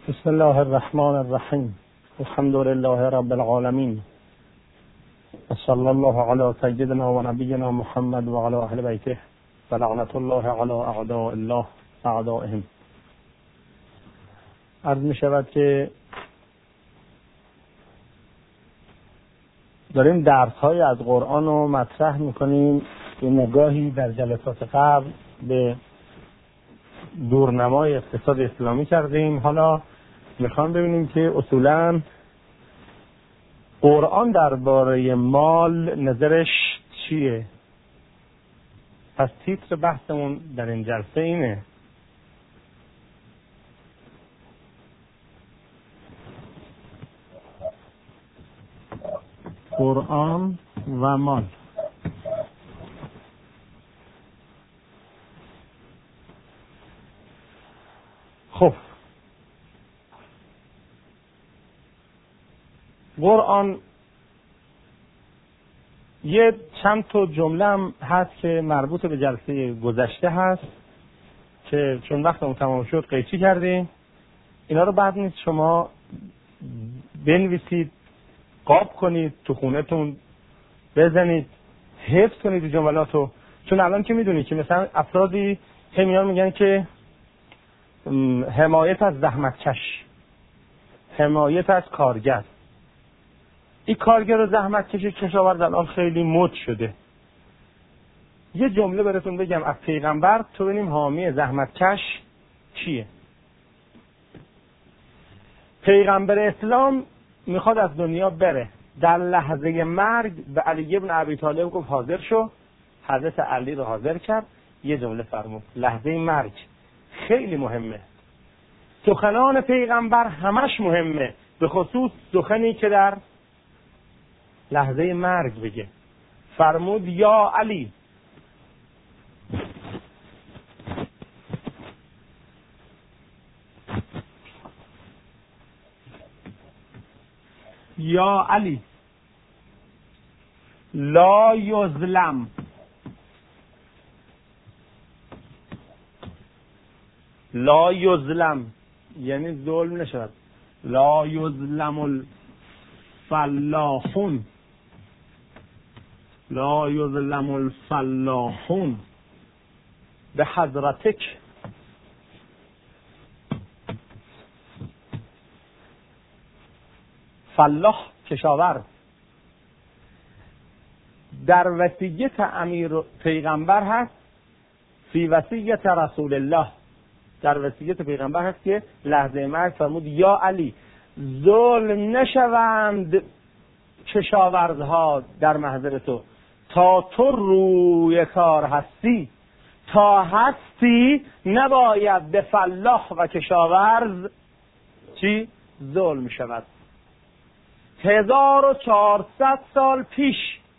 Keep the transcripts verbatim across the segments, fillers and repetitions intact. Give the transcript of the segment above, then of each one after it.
بسم الله الرحمن الرحیم. الحمد لله رب العالمین و صلی الله علی سیدنا و نبینا محمد و علی اهل بیته و لعنت الله علی اعداء الله اعدائهم. عرض می شود که داریم درس های از قرآن رو مطرح می کنیم. یه نگاهی در جلسات قبل به دورنمای اقتصاد اسلامی کردیم. حالا میخوام ببینیم که اصولاً قرآن درباره مال نظرش چیه. پس تیتر بحثمون در این جلسه اینه: قرآن و مال. خب قرآن یه چند تا جمله هم هست که مربوط به جلسه گذشته هست که چون وقتمون تمام شد قیچی کردیم. اینا رو بعد نیست شما بنویسید، قاب کنید، تو خونه‌تون بزنید، حفظ کنید جملاتو. چون الان که میدونید که مثلا افرادی همیان میگن که حمایت از زحمتکش، حمایت از کارگر. این کارگر و زحمتکش کشاورز الان خیلی مد شده. یه جمله براتون بگم از پیغمبر تو ببینیم حامی زحمتکش کیه. پیغمبر اسلام میخواد از دنیا بره، در لحظه مرگ به علی ابن ابی طالب گفت حاضر شو. حضرت علی رو حاضر کرد، یه جمله فرمود لحظه مرگ. خیلی مهمه. سخنان پیغمبر همش مهمه، به خصوص سخنی که در لحظه مرگ بگه. فرمود یا علی، یا علی لا یظلم لا یظلم یعنی ظلم نشود. لا یظلم الفلاحون لا یظلم الفلاحون به حضرتک. فلاح کشاورز. در وصیت امیر پیغمبر هست، فی وصیت رسول الله، در وصیت پیغمبر هست که لحظه مرگ فرمود یا علی ظلم نشوند کشاورزها در محضر تو، تا تو روی کار هستی، تا هستی نباید به فلاح و کشاورز چی؟ ظلم شود. هزار و چهارصد سال پیش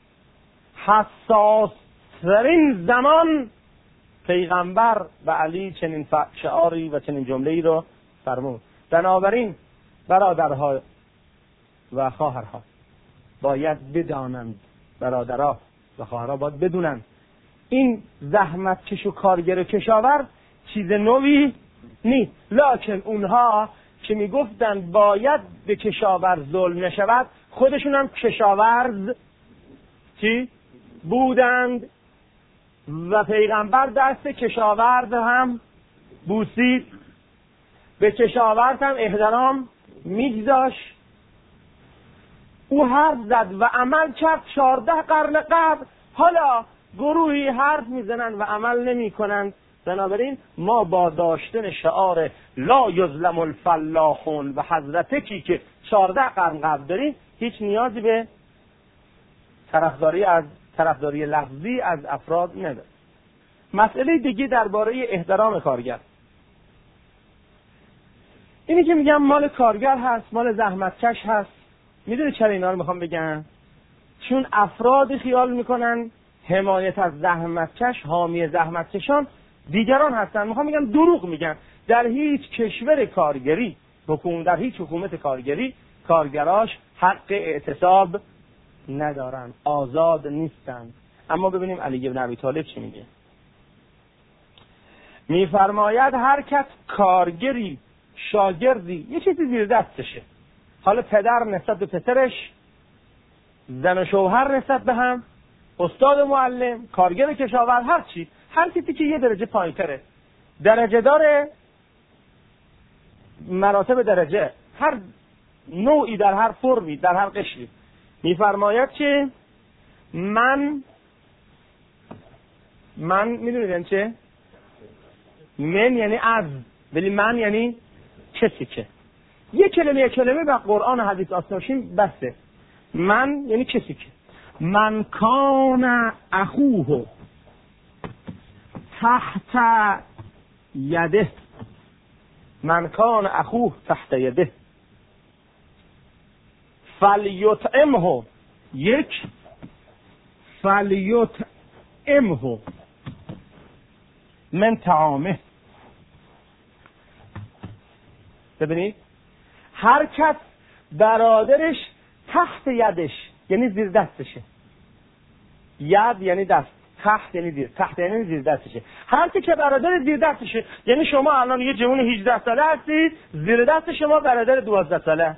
حساس ترین زمان پیغمبر و علی چنین شعاری و چنین جمله‌ای رو فرمود. بنابراین برادرها و خواهرها باید بدانند، برادرها و خواهرها باید بدونند این زحمتکش و کارگر و کشاورز چیز نوی نیست. لکن اونها که میگفتند باید به کشاورز ظلم نشود، خودشون هم کشاورز چی بودند و پیغمبر دست کشاورز هم بوسید، به کشاورز هم احترام میگذاشت. او حرف زد و عمل کرد چهارده قرن قبل. حالا گروهی حرف میزنن و عمل نمی کنند. بنابراین ما با داشتن شعار لا یظلم الفلاحون و حضرتکی که چهارده قرن قبل داریم، هیچ نیازی به طرفداری از طرفداری لفظی از افراد نداره. مسئله دیگه درباره احترام کارگر، اینی که میگم مال کارگر هست، مال زحمتکش هست. میدونی چرا اینا رو میخوام بگم؟ چون افراد خیال میکنن حمایت از زحمتکش، حامی زحمتکشان دیگران هستن. میخوام بگم دروغ میگن. در هیچ کشور کارگری، حکومت در هیچ حکومت کارگری، کارگراش حق اعتصاب ندارن، آزاد نیستن. اما ببینیم علی ابن ابی طالب چی میگه. میفرماید هر کس کارگری شاگردی یه چیزی زیر دستشه، حالا پدر نسبت به پسرش، زن و شوهر نسبت به هم، استاد و معلم، کارگر کشاورز، هر چی، هر کسی که یه درجه پایین‌تره، درجه داره، مراتب درجه، هر نوعی در هر فرمی در هر قشری. میفرماید که من من میدونید یعنی چه؟ من یعنی از، ولی من یعنی کسی که. یه کلمه یه کلمه به قرآن و حدیث آسناشیم بسه. من یعنی کسی که. من کان اخوه تحت یده، من کان اخوه تحت یده فلیطعمه، یک فلیطعمه من طعامه. ببینید هر کس برادرش تحت یدش یعنی زیر دستشه، ید یعنی دست، تحت یعنی زیر، تحت یعنی زیر دستشه، هر کی که برادر زیر دستشه، یعنی شما الان یه جوان هجده ساله هستید، زیر دست شما برادر دوازده ساله،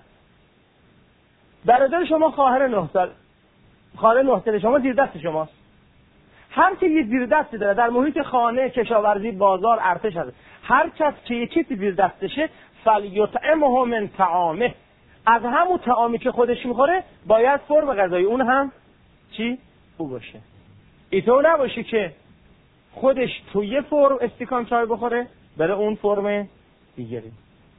برادر شما خواهر نه سال، خواهر نه ساله شما زیر دست شماست. هر کی یه زیر دستی داره در محیط خانه، کشاورزی، بازار، ارتش هست، هر کس که یکی زیر دستشه فلیطعمه من طعامه، از همون طعامی که خودش میخوره باید فرم غذایی اون هم چی؟ او باشه. اینطور نباشه که خودش تو یه فرم استکان چای بخوره بره اون فرم دیگری.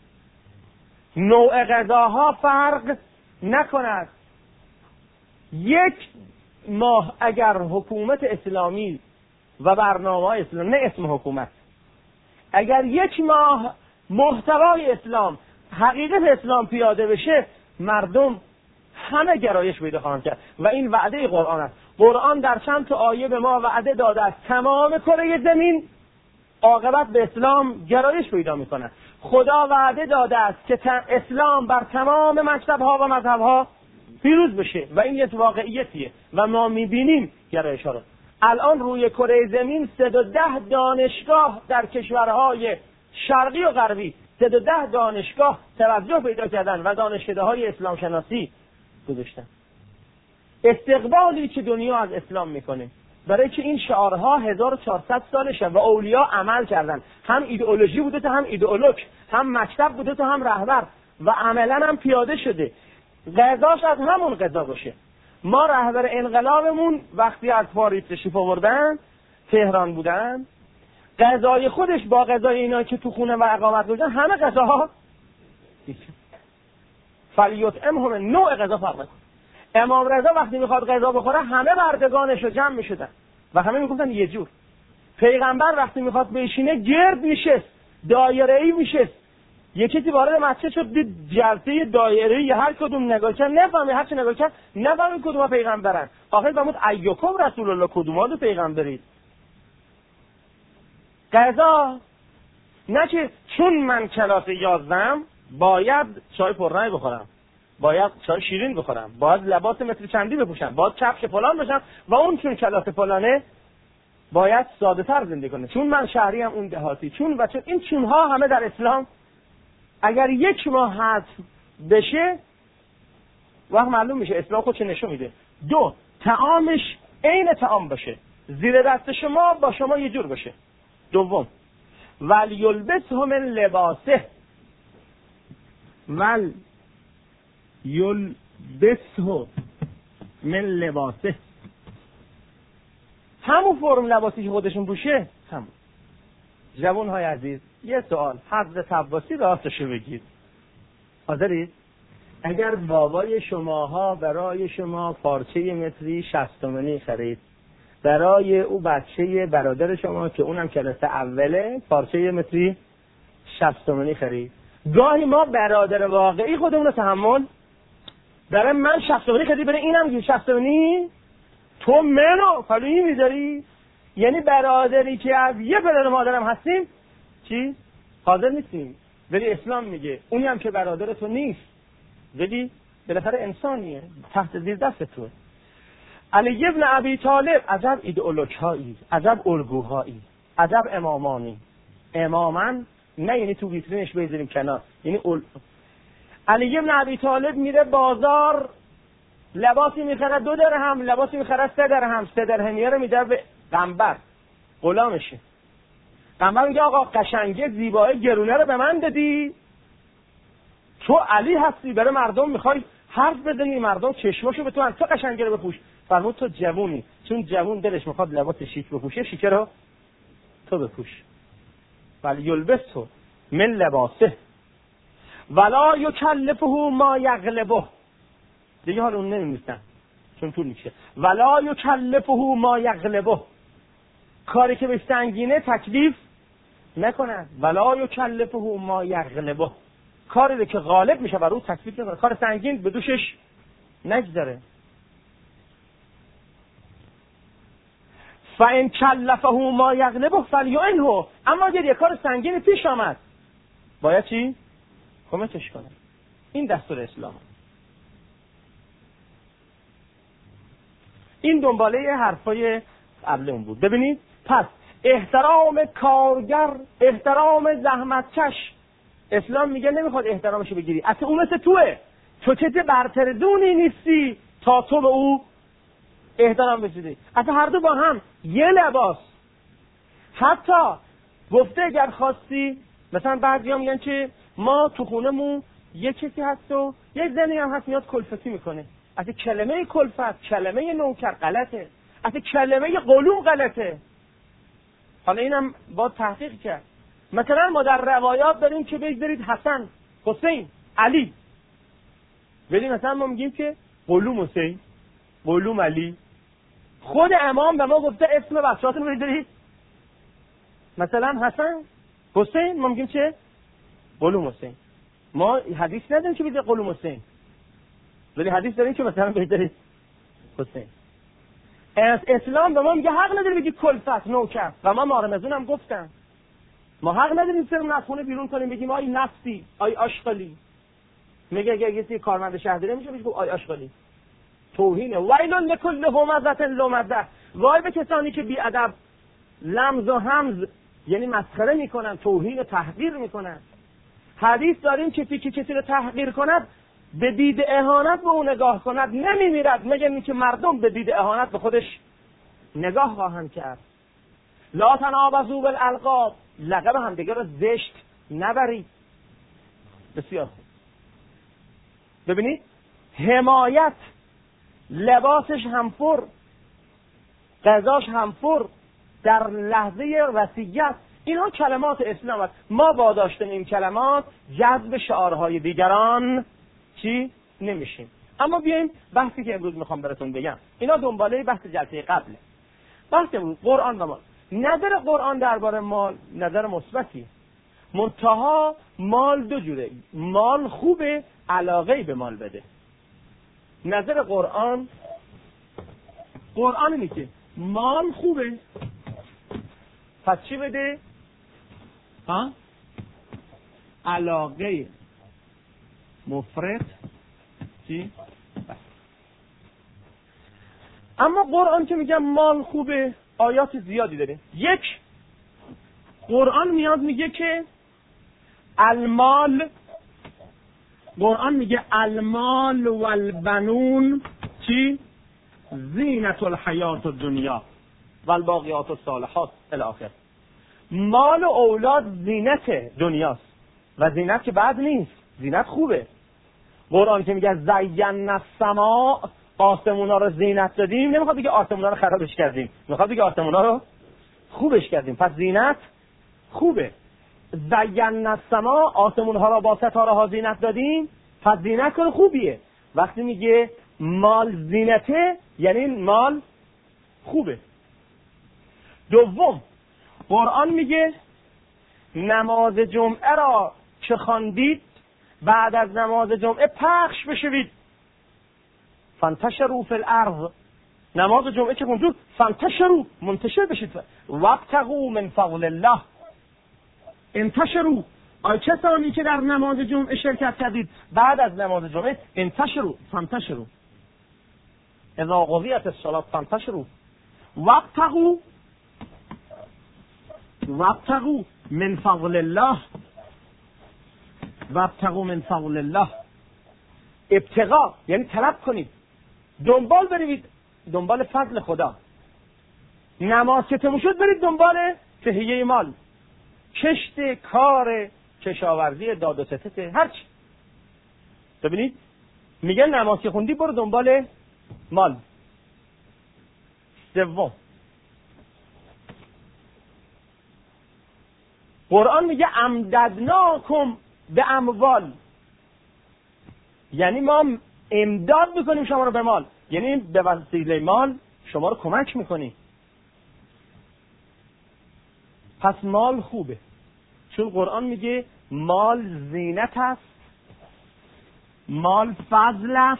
نوع غذاها فرق نکند. یک ماه اگر حکومت اسلامی و برنامه اسلام، نه اسم حکومت، اگر یک ماه محتوای اسلام، حقیقت اسلام پیاده بشه، مردم همه گرایش پیدا خواهند کرد و این وعده قرآن است. قرآن در چند تا آیه به ما وعده داده است تمام کره زمین عاقبت به اسلام گرایش پیدا میکنه. خدا وعده داده است که اسلام بر تمام مکتب‌ها و مذهب‌ها پیروز بشه و این یه واقعیتیه و ما میبینیم گرایش‌ها رو. الان روی کره زمین صد و ده دانشگاه در کشورهای شرقی و غربی، صد و ده دانشگاه توجه پیدا کردن و دانشکده‌های اسلام شناسی گذاشتن. استقبالی که دنیا از اسلام میکنه برای که این شعارها هزار و چهارصد سالشه و اولیا عمل کردن، هم ایدئولوژی بوده تا هم ایدئولوگ، هم مکتب بوده تا هم رهبر و عملا هم پیاده شده. غذاش از همون غذا باشه. ما رهبر انقلابمون وقتی از پاریس تشریف آوردن تهران بودن، غذای خودش با غذای اینا که تو خونه و اقامت بودن همه غذاها فلیطعمه، نوع غذا فرق میکنه. امام رضا وقتی میخواد غذا بخوره همه بردگانش رو جمع میشدن و همه میگفتن یه جور. پیغمبر وقتی میخواد بشینه گرد میشست، دایره‌ای میشست. یکی کسی وارد مسجد شد دید جلسه دایره‌ای، هر کدوم نگاه کرد نفهمی، هر چی نگاه کرد نفهمی کدوم پیغمبرن. آخر فرمود ایکم رسول الله، کدوم پیغمبرید. غذا نه که چون من کلاس یازدهم باید چای پررنگ بخورم، باید چای شیرین بخورم، باید لباس متر چندی بپوشم، باید کفش فلان بشم و اون چون کلاس فلانه باید ساده تر زندگی کنه، چون من شهری هم اون دهاتی، چون و چون. این چونها همه در اسلام اگر یک ماه حذف بشه وقت معلوم میشه اسلام خودش نشون میده. دو، طعامش عین طعام باشه، زیر دست شما با شما یه جور باشه. دوم، ولیلبسه من لباسه، ول یلبسه من لباسه، همون فرم لباسی که خودشون پوشه همون. جوانهای عزیز یه سوال، حضرت عباسی راستشو بگید، حاضرید؟ اگر بابای شماها برای شما پارچه متری شصت تومانی خرید، برای او بچه برادر شما که اونم کلاس اوله پارچه متری شصت تومانی خرید، گاهی ما برادر واقعی خودمون رو تحمل برای من شصت تومانی خرید، برای اینم شصت تومانی تو منو فلویی میذاری؟ یعنی برادری که از یه پدر مادرم هستیم چی؟ حاضر نیستیم. ولی اسلام میگه اونی هم که برادر تو نیست ولی بالاخره انسانیه، تحت زیر دست تو. علی ابن ابی طالب، عجب ایدئولوژهایی، عجب الگوهایی، عجب امامانی. امامن نه یعنی تو ویترینش بذاریم کنار، یعنی اول... علی بن ابی طالب میره بازار، لباسی میخره دو درهم، لباسی میخره سه درهم، سه درهمیه رو میده به قنبر غلامشه. قنبر میگه آقا قشنگه زیبای گرونه رو به من دادی، تو علی هستی برای مردم میخوای حرف بزنی، مردم چشماشو به تو هم، تو قشنگه رو بپوش. فرمود تو جوونی، چون جوون دلش میخواد لباس شیک بپوشه، شیکه رو تو بپوش. ولی یلبسه من لباسه ولا یکلفه ما یغلبه. دیگه حال اون نمی‌نویسن چون طول میشه. ولا یکلفه ما یغلبه، کاری که به سنگینه تکلیف نکنه. ولا یکلفه ما یغلبه، کاری که غالب میشه بر او تکلیف نکنه، کار سنگین به دوشش نگذره. فان کلفه ما یغلبه فلیعنه، اما اگر یک کار سنگین پیش آمد باید چی؟ کمکش کنه. این دستور اسلام. این دنباله حرفای قبل اون بود. ببینید پس احترام کارگر، احترام زحمتکش، اسلام میگه نمیخواد احترامشو بگیری، اصلا اون مثل توه، تو چه برتر دونی نیستی تا تو به او احترام بسیدی. اصلا هر دو با هم یه لباس. حتی گفته اگر خواستی، مثلا بعضی ها میگن که ما تو خونمون یه کسی هست و یک زنی هم هست میاد کلفتی میکنه. اصلا کلمه کلفت، کلمه نوکر غلطه، اصلا کلمه قلوم غلطه. حالا اینم با تحقیق کرد. مثلا ما در روایات داریم که بگذارید حسن، حسین، علی، ولی مثلا ما میگیم که قلوم حسین، قلوم علی. خود امام به ما گفته اسم بچه‌هاتون رو بگذارید مثلا حسن، حسین، ما میگیم چه؟ قلوم حسین. ما حدیث نداریم که بگذارید قلوم حسین، ولی حدیث داریم که مثلا بگذارید حسین. اسلام به ما میگه حق نداری بگی کلفت، نوکر. و ما مارمزون هم گفتم ما حق نداریم سرمون از خونه بیرون کنیم بگیم آی نفسی، آی آشغالی. میگه اگه کسی کارمند شهرداری میشه بگه آی آشغالی. توهینه. ویل لکل همزه لمزه، وای به کسانی که بی ادب لمز و همز یعنی مسخره میکنن، توهین و تحقیر میکنن. حدیث داریم که کسی که کسی رو تحقیر کند به دید اهانت به اون نگاه کند نمیمیرد، مگر اینکه مردم به دید اهانت به خودش نگاه خواهند کرد. لا تنابزوا بالالقاب، لقب هم دیگه رو زشت نبرید. بسیار خوب. ببینید حمایت، لباسش هم فر، غذاش هم فر، در لحظه وصیت، اینا کلمات اسلام است. ما با داشتن این کلمات جذب شعارهای دیگران چی نمیشیم. اما بیایم بحثی که امروز میخوام براتون بگم، اینا دنباله بحث جلسه قبله. بحث امروز قرآن و مال. نظر قرآن درباره مال نظر مثبتی، منتها مال دو جوره، مال خوبه، علاقه به مال بده. نظر قرآن قرآن میگه مال خوبه، پس چی بده؟ ها؟ علاقه مفرط چی؟ بس. اما قرآن که میگه مال خوبه، آیات زیادی داره. یک، قرآن میاد میگه که المال، قرآن میگه المال والبنون چی؟ زینت الحیات الدنیا والباقیات الصالحات الی آخر. مال و اولاد زینت دنیاست و زینت که بد نیست، زینت خوبه. قرآن که میگه زینا السماء، آسمونا رو زینت دادیم، نمیخواد بگه آسمونا رو خرابش کردیم، میخواد بگه آسمونا رو خوبش کردیم، پس زینت خوبه. زینا السماء، آسمونها را با ستاره ها زینت دادیم، پس زینت کار خوبیه. وقتی میگه مال زینته یعنی مال خوبه. دوم، قرآن میگه نماز جمعه را که خواندید بعد از نماز جمعه پخش بشوید، فانتشروا فی الارض. نماز جمعه که خوندید فانتشروا، منتشر بشید. وابتغوا من فضل الله، انتشروا. آی کسانی که در نماز جمعه شرکت کردید بعد از نماز جمعه، انتشروا، فانتشروا. اذا قضیت الصلاة فانتشروا وابتغوا وابتغوا من فضل الله وابتغوا من فضل الله. ابتغاء یعنی طلب کنید، دنبال برید دنبال فضل خدا. نماز که تموم شد برید دنبال تهیه مال، کشت، کار، کشاورزی، داد و ستت، هر چی. ببینید میگه نماز که خوندی برو دنبال مال. سوم، قرآن میگه امددناکم به اموال، یعنی ما امداد میکنیم شما رو به مال، یعنی به وسیله مال شما رو کمک میکنیم. پس مال خوبه، چون قرآن میگه مال زینت است، مال فضل است.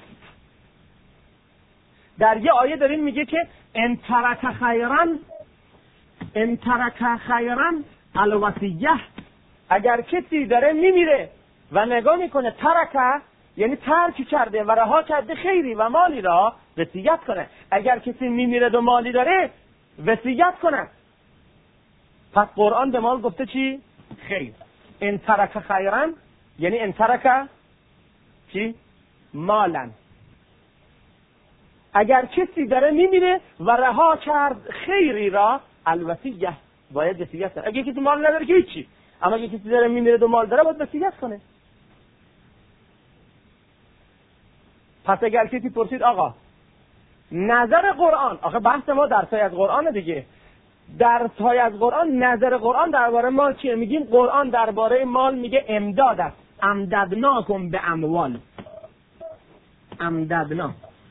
در یه آیه داریم میگه که ان ترک خیرا ان ترک خیرا الوصیه، اگر کسی داره میمیره و نگاه میکنه ترک یعنی ترک کرده و رها کرده خیری و مالی را، وصیت کنه. اگر کسی میمیره و مالی داره وصیت کنه. پس قرآن به مال گفته چی؟ خیر. ان ترک خیرا یعنی ان ترک چی؟ مالن. اگر کسی داره میمیره و رها کرد خیری را، الوصیه، باید وصیت کنه. اگه کسی مال نداره که هیچی، اما اگه کسی داره میمیره و مال داره باید وصیت کنه. پس اگر کسی پرسید آقا نظر قرآن، آخه بحث ما درسای از قرآن دیگه، درسای از قرآن، نظر قرآن درباره مال چیه؟ میگیم قرآن درباره مال میگه امداد است. امددناکم به اموال. امددنا،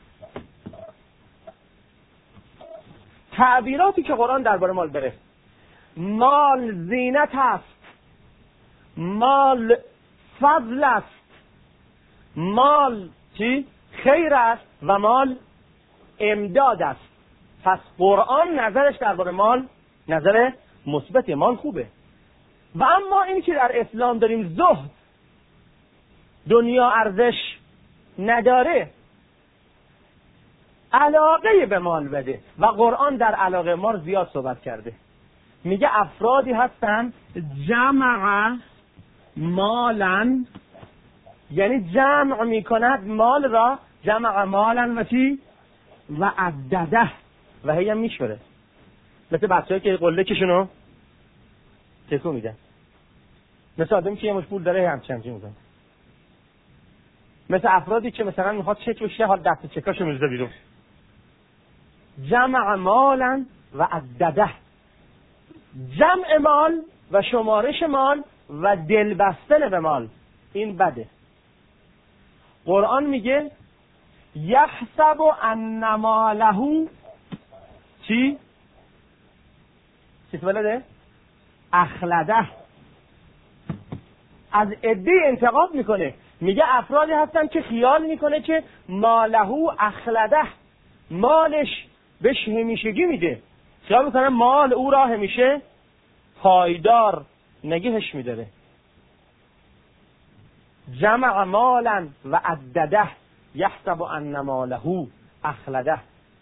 تعبیراتی که قرآن درباره مال بره، مال زینت است، مال فضل است، مال چی؟ خیر است و مال امداد است. پس قرآن نظرش درباره مال نظر مثبت، مال خوبه. و اما این که در اسلام داریم زهد، دنیا ارزش نداره، علاقه به مال بده، و قرآن در علاقه مال زیاد صحبت کرده. میگه افرادی هستن جمع مالن، یعنی جمع میکند مال را، جمع مالن و چی؟ و عدده، و هی هم میشوره. مثل بچه‌ای که قله کشونو تکو میدن، مثل آدمی که یه مش پول داره همچین همچین میکنه، مثل افرادی که مثلا میخواد چک بشه، حال دست چکاشو میزده بیرون. جمع مالن و عدده، جمع مال و شمارش مال و دل بستن به مال، این بده. قرآن میگه یحسب ان ماله چی؟ چی بلده؟ اخلده. از عده انتقاد میکنه، میگه افرادی هستن که خیال میکنه که ماله اخلده، مالش بهش همیشگی میده، خیال میکنه مال او را همیشه پایدار نگهش میداره. جمع مالا و عدده یحسب ان ماله اخلده.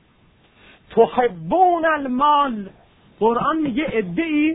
تحبون المال، قرآن میگه ادعی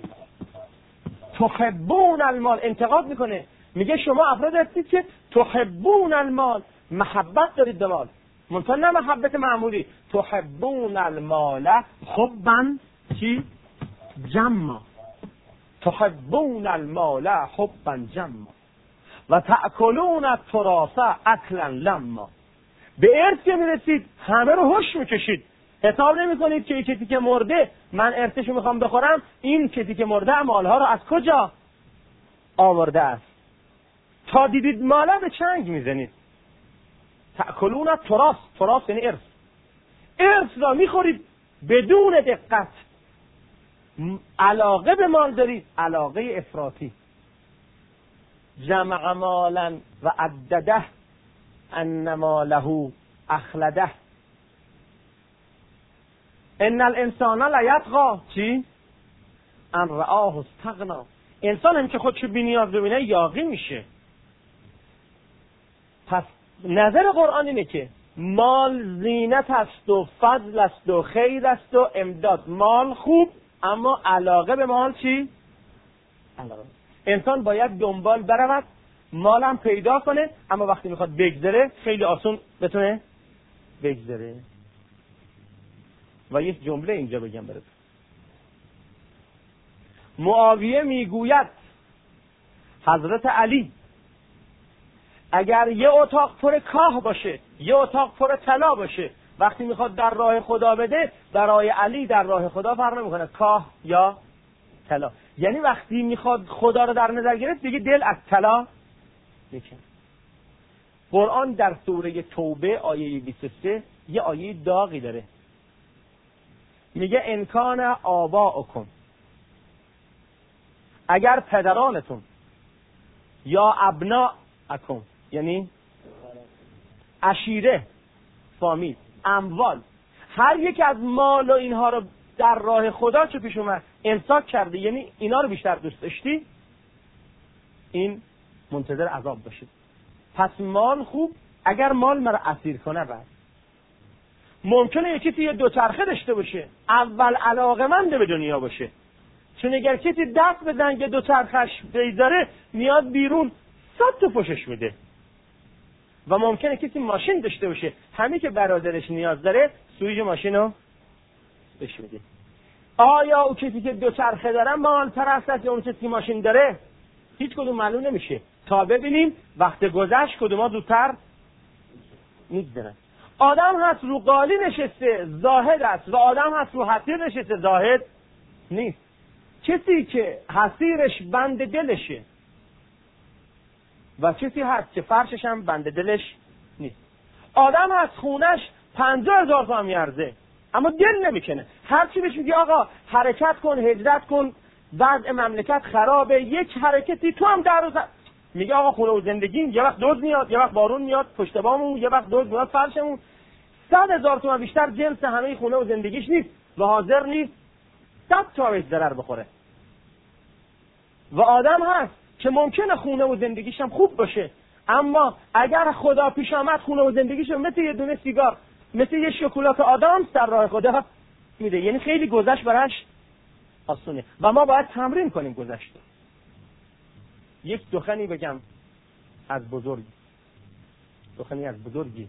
تحبون المال، انتقاد میکنه، میگه شما افراد هستید که تحبون المال، محبت دارید به مال، منتها نه محبت معمولی. تحبون المال حبا چی؟ جمع. تحبون المال حبا جمع و تأکلون التراث اکلا لما. به ارث که میرسید همه رو هوش میکشید، حساب نمی کنید که این کسی که مرده من ارثشو میخوام بخورم، این کسی که مرده مالها رو از کجا آورده است. تا دیدید مالا به چنگ میزنید. تأکلون التراث، تراث یعنی ارث، ارث را میخورید بدون دقت. علاقه به مال دارید، علاقه افراطی. جمع مالا و عدده ان ماله اخلده. ان الانسان لیطغی چی؟ ان رآه استغنا. انسان هم که خودشو بی نیاز ببینه یاغی میشه. پس نظر قرآن اینه که مال زینت است و فضل است و خیر است و امداد. مال خوب، اما علاقه به مال چی؟ علاقه. انسان باید دنبال برود مالم پیدا کنه، اما وقتی میخواد بگذره خیلی آسون بتونه بگذره. و یک جمله اینجا بگم برات. معاویه میگوید حضرت علی اگر یه اتاق پر کاه باشه، یه اتاق پر طلا باشه، وقتی میخواد در راه خدا بده، برای علی در راه خدا فرق نمیکنه کاه یا طلا. یعنی وقتی میخواد خدا رو در نظر گرفت دیگه دل از طلا میکنه. قرآن در سوره توبه آیه بیست و سه یه آیه داغی داره، میگه انکان آباؤکم، اگر پدرانتون یا ابناءکم، یعنی عشیره، فامیل، اموال، هر یک از مال و اینها رو در راه خدا چه پیش اومد امساک کرده، یعنی اینا رو بیشتر دوست داشتی، این منتظر عذاب باشید. پس مال خوب، اگر مال مرا اسیر کنه بعد ممکنه یکی توی دوچرخه داشته باشه، اول علاقه‌مند به دنیا باشه، چون اگر کسی دست به زنگ دوچرخش بیزاره میاد بیرون صد تا پشش میده. و ممکنه کسی ماشین داشته باشه، همین که برادرش نیاز داره سویج ماشین رو بهش میده. آیا او کسی که دوچرخه داره مال پرست است یا اون کسی که ماشین داره؟ هیچ کدوم معلوم نمیشه تا ببینیم وقت گذشت کدوما زودتر میگذرن. آدم هست رو قالی نشسته زاهد است و آدم هست رو حصیر نشسته زاهد نیست. کسی که حصیرش بند دلشه و کسی هست که فرشش هم بند دلش نیست. آدم هست خونش پنجاه هزار تومان میارزه اما دل نمیکنه، هر چی بهش میگی آقا حرکت کن، هجرت کن، وضع مملکت خرابه، یک حرکتی تو هم در روز میگه آقا خونه و زندگیم، یه وقت دوز میاد، یه وقت بارون میاد پشت بامون، یه وقت دوز میاد فرشمون، صد هزار تومان بیشتر جنس همه خونه و زندگیش نیست و حاضر نیست صد تا بهش ضرر بخوره. و آدم هست که ممکنه خونه و زندگیش هم خوب باشه، اما اگر خدا پیش آمد خونه و زندگیش رو مثل یه دونه سیگار، مثل یه شکلات آدم در راه خدا میده. یعنی خیلی گذشت براش آسونه و ما باید تمرین کنیم گذشت. یک سخنی بگم از بزرگ، سخنی از بزرگی،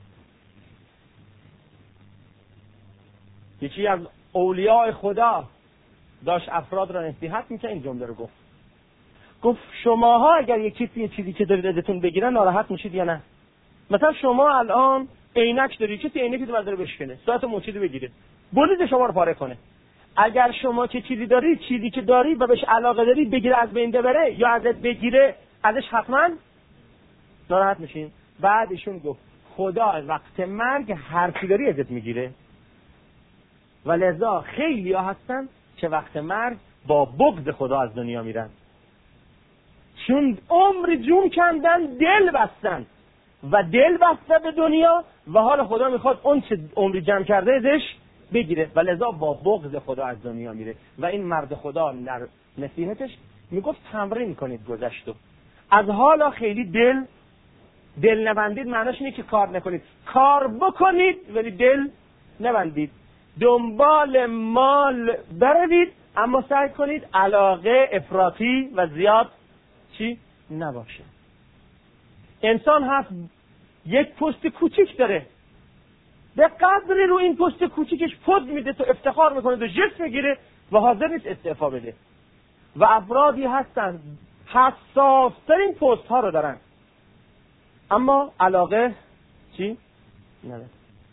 یکی از اولیاء خدا داشت افراد را نصیحت میکنه، این جمله رو گفت گفت شماها اگر یک چیزی یه چیزی که دارید ازتون بگیرن ناراحت میشید یا نه؟ مثلا شما الان عینک داری، کسی عینکی رو برداره بشکنه، ساعت موچید بگیره، بلیز شما رو پاره کنه. اگر شما که چیزی داری، چیزی که داری و بهش علاقه داری بگیره از بین ببره یا ازت بگیره، ازش حتما ناراحت میشین. بعد ایشون گفت خدا وقت مرگ هر چی داری ازت میگیره و لذا خیلی ها هستن که وقت مرگ با بغض خدا از دنیا میرن، چون عمر جون کندن، دل بستن و دل بسته به دنیا و حال خدا میخواد اون چه عمری جمع کرده ازش بگیره و لذا با بغض خدا از دنیا میره. و این مرد خدا در نصیحتش میگفت تمرین کنید گذشتو، از حالا خیلی دل دل نبندید. معناش اینه که کار نکنید، کار بکنید ولی دل نبندید. دنبال مال بروید اما سعی کنید علاقه افراطی و زیاد چی نباشه. انسان هست یک پست کوچیک داره، به قدری رو این پست کوچیکش پد میده تو افتخار میکنه و جست میگیره و حاضر نیست استعفا بده. و افرادی هستن حساس ترین پست ها رو دارن اما علاقه چی نداره.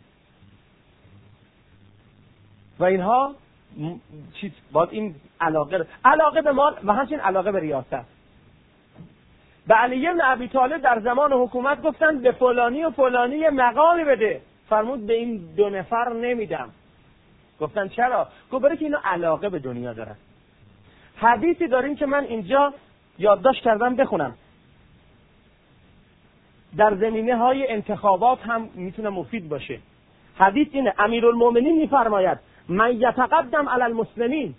و اینها چیز باید این علاقه علاقه به مال و همچنین علاقه به ریاست. به علی بن ابی طالب در زمان حکومت گفتن به فلانی و فلانی مقامی بده، فرمود به این دو نفر نمیدم. گفتن چرا؟ گفت برای که اینا علاقه به دنیا دارن. حدیثی داریم که من اینجا یادداشت کردم بخونم، در زمینه های انتخابات هم میتونه مفید باشه. حدیث اینه، امیرالمومنین میفرماید من یتقدم علی المسلمین،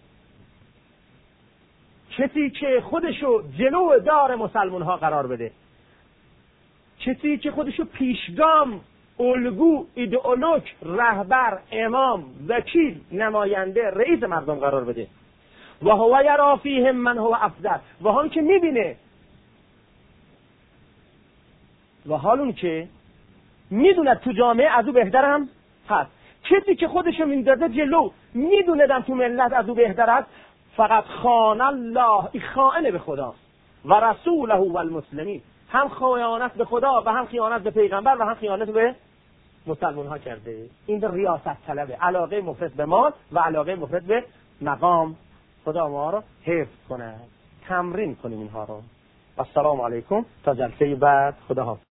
کسی که خودشو جلو دار مسلمان ها قرار بده، کسی که خودشو پیشگام، الگو، ایدئولوژ، رهبر، امام، وکیل، نماینده، رئیس مردم قرار بده، و هو یرا فیهم من هو افضل، و هم که میبینه و حال اون که میدونه تو جامعه از او بهترم هست، کسی که خودشو میندازه جلو میدونه دم تو ملت از او بهتر هست، فقط خان الله، این خائن به خدا و رسوله و المسلمین، هم خیانت به خدا و هم خیانت به پیغمبر و هم خیانت به مسلمان ها کرده. این به ریاست طلبه، علاقه مفرط به مال و علاقه مفرط به مقام. خدا ما رو حفظ کنه. تمرین کنیم اینها رو. السلام علیکم تا جلسه بعد. خدا حافظ.